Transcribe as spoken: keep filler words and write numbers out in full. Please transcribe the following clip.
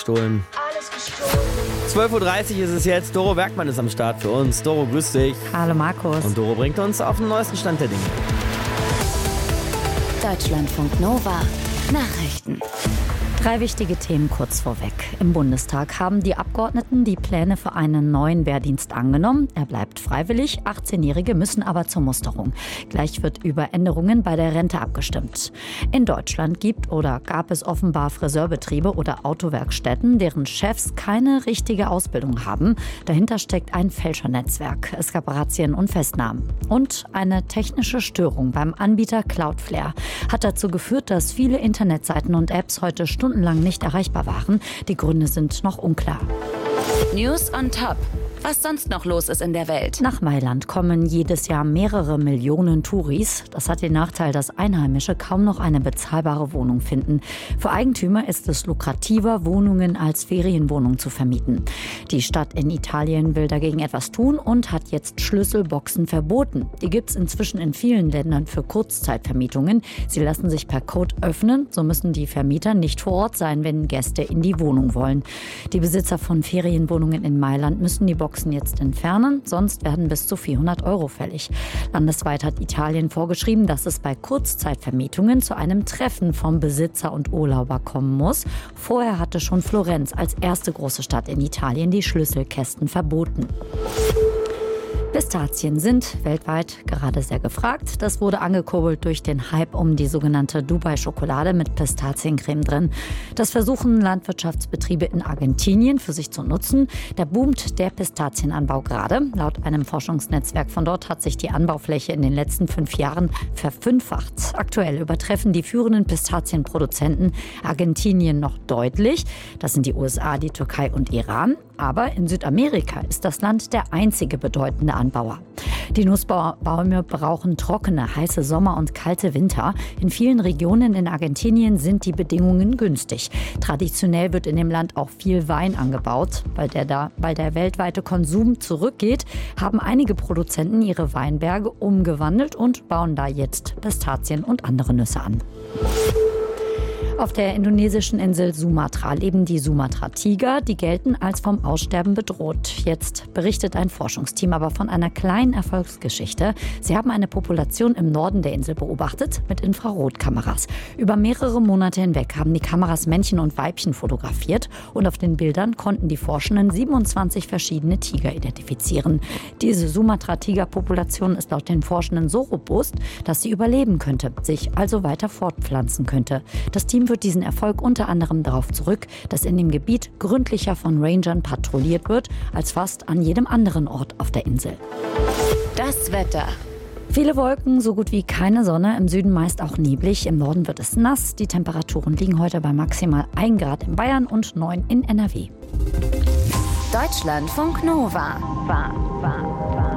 gestohlen. zwölf Uhr dreißig ist es jetzt. Doro Bergmann ist am Start für uns. Doro, grüß dich. Hallo Markus. Und Doro bringt uns auf den neuesten Stand der Dinge. Deutschlandfunk Nova Nachrichten. Drei wichtige Themen kurz vorweg. Im Bundestag haben die Abgeordneten die Pläne für einen neuen Wehrdienst angenommen. Er bleibt freiwillig. achtzehnjährige müssen aber zur Musterung. Gleich wird über Änderungen bei der Rente abgestimmt. In Deutschland gibt oder gab es offenbar Friseurbetriebe oder Autowerkstätten, deren Chefs keine richtige Ausbildung haben. Dahinter steckt ein Fälschernetzwerk. Es gab Razzien und Festnahmen. Und eine technische Störung beim Anbieter Cloudflare hat dazu geführt, dass viele Internetseiten und Apps heute stundenlang nicht erreichbar waren. Die Gründe sind noch unklar. News on Top. Was sonst noch los ist in der Welt. Nach Mailand kommen jedes Jahr mehrere Millionen Touris. Das hat den Nachteil, dass Einheimische kaum noch eine bezahlbare Wohnung finden. Für Eigentümer ist es lukrativer, Wohnungen als Ferienwohnung zu vermieten. Die Stadt in Italien will dagegen etwas tun und hat jetzt Schlüsselboxen verboten. Die gibt es inzwischen in vielen Ländern für Kurzzeitvermietungen. Sie lassen sich per Code öffnen. So müssen die Vermieter nicht vor Ort sein, wenn Gäste in die Wohnung wollen. Die Besitzer von Ferienwohnungen in Mailand müssen die Boxen jetzt entfernen, sonst werden bis zu vierhundert Euro fällig. Landesweit hat Italien vorgeschrieben, dass es bei Kurzzeitvermietungen zu einem Treffen von Besitzer und Urlauber kommen muss. Vorher hatte schon Florenz als erste große Stadt in Italien die Schlüsselkästen verboten. Pistazien sind weltweit gerade sehr gefragt. Das wurde angekurbelt durch den Hype um die sogenannte Dubai-Schokolade mit Pistaziencreme drin. Das versuchen Landwirtschaftsbetriebe in Argentinien für sich zu nutzen. Da boomt der Pistazienanbau gerade. Laut einem Forschungsnetzwerk von dort hat sich die Anbaufläche in den letzten fünf Jahren verfünffacht. Aktuell übertreffen die führenden Pistazienproduzenten Argentinien noch deutlich. Das sind die U S A, die Türkei und Iran. Aber in Südamerika ist das Land der einzige bedeutende Anbauer. Die Nussbäume brauchen trockene, heiße Sommer und kalte Winter. In vielen Regionen in Argentinien sind die Bedingungen günstig. Traditionell wird in dem Land auch viel Wein angebaut. Weil der, da, weil der weltweite Konsum zurückgeht, haben einige Produzenten ihre Weinberge umgewandelt und bauen da jetzt Pistazien und andere Nüsse an. Auf der indonesischen Insel Sumatra leben die Sumatra-Tiger. Die gelten als vom Aussterben bedroht. Jetzt berichtet ein Forschungsteam aber von einer kleinen Erfolgsgeschichte. Sie haben eine Population im Norden der Insel beobachtet mit Infrarotkameras. Über mehrere Monate hinweg haben die Kameras Männchen und Weibchen fotografiert. Und auf den Bildern konnten die Forschenden siebenundzwanzig verschiedene Tiger identifizieren. Diese Sumatra-Tiger-Population ist laut den Forschenden so robust, dass sie überleben könnte, sich also weiter fortpflanzen könnte. Das Team führt diesen Erfolg unter anderem darauf zurück, dass in dem Gebiet gründlicher von Rangern patrouilliert wird, als fast an jedem anderen Ort auf der Insel. Das Wetter. Viele Wolken, so gut wie keine Sonne, im Süden meist auch neblig. Im Norden wird es nass. Die Temperaturen liegen heute bei maximal ein Grad in Bayern und neun in N R W. Deutschlandfunk Nova. War, war, war.